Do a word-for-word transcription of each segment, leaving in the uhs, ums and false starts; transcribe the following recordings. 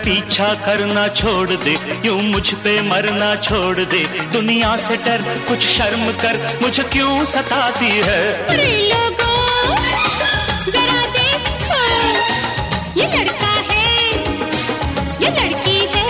पीछा करना छोड़ दे, यूं मुझ पे मरना छोड़ दे। दुनिया से डर, कुछ शर्म कर, मुझे क्यों सताती है। अरे लोगों जरा देखो, ये लड़का है, ये लड़की है।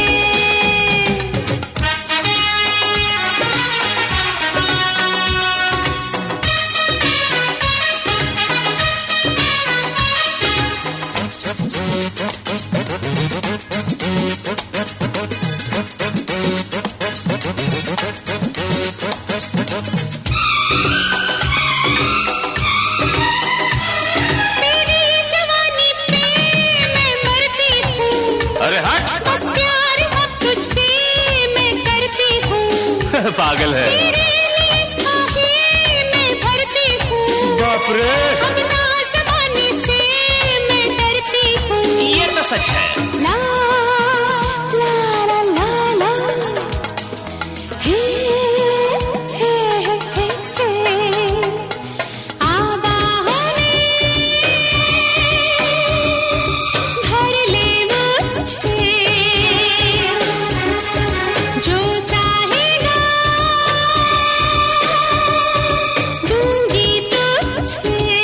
पागल है, मैं भरती हूँ। बाप रे, अपना जमाने से मैं डरती हूँ। ये तो सच है। ला ला ला ला ला, हे हे हे हे हे, आबाहों में भर ले मुझे, जो चाहेगा दूंगी तुझे।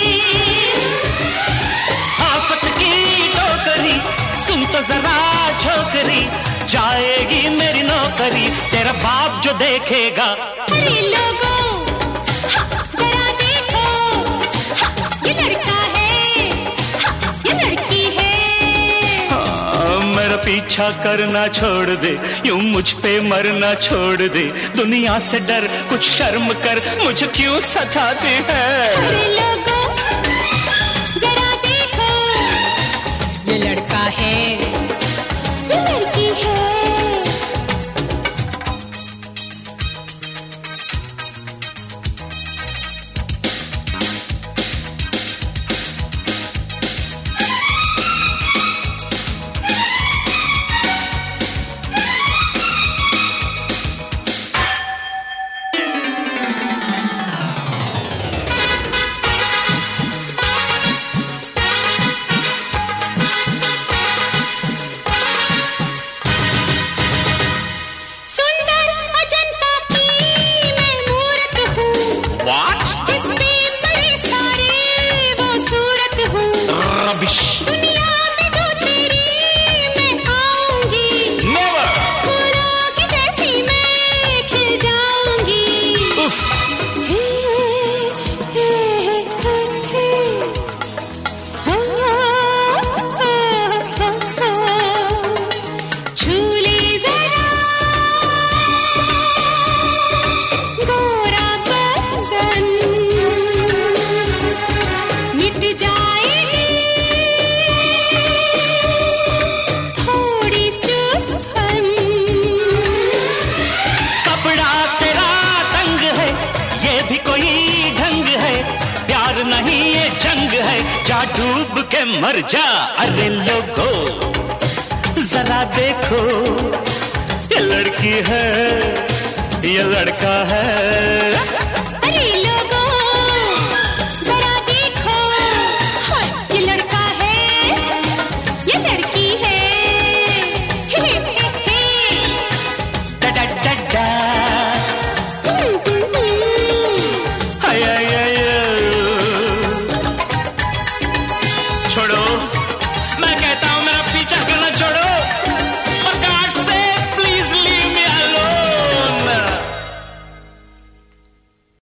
आफत की टोकरी सुन तो जरा छोकरी, जाएगी मेरी नौकरी, तेरा बाप जो देखेगा। अरे लोगों जरा देखो, ये लड़का है, ये लड़की है। हाँ, मेरा पीछा करना छोड़ दे, यूं मुझ पे मरना छोड़ दे। दुनिया से डर, कुछ शर्म कर, मुझे क्यों सताती है। अरे लोगों जरा देखो, ये लड़का है, ये लड़की है। दुनिया में जो तेरी मैं आऊंगी, फूलों की जैसी मैं खिल जाऊंगी। हे, हे, हे, हे, हो, हो, हो, हो, छू ले जरा गोरा बदन, मिट जाएगी थोड़ी चुभन। कपड़ा तेरा तंग है, ये भी कोई ढंग है, प्यार नहीं ये जंग है, जा डूब के मर जा। अरे लोगो जरा देखो, ये लड़की है, ये लड़का है।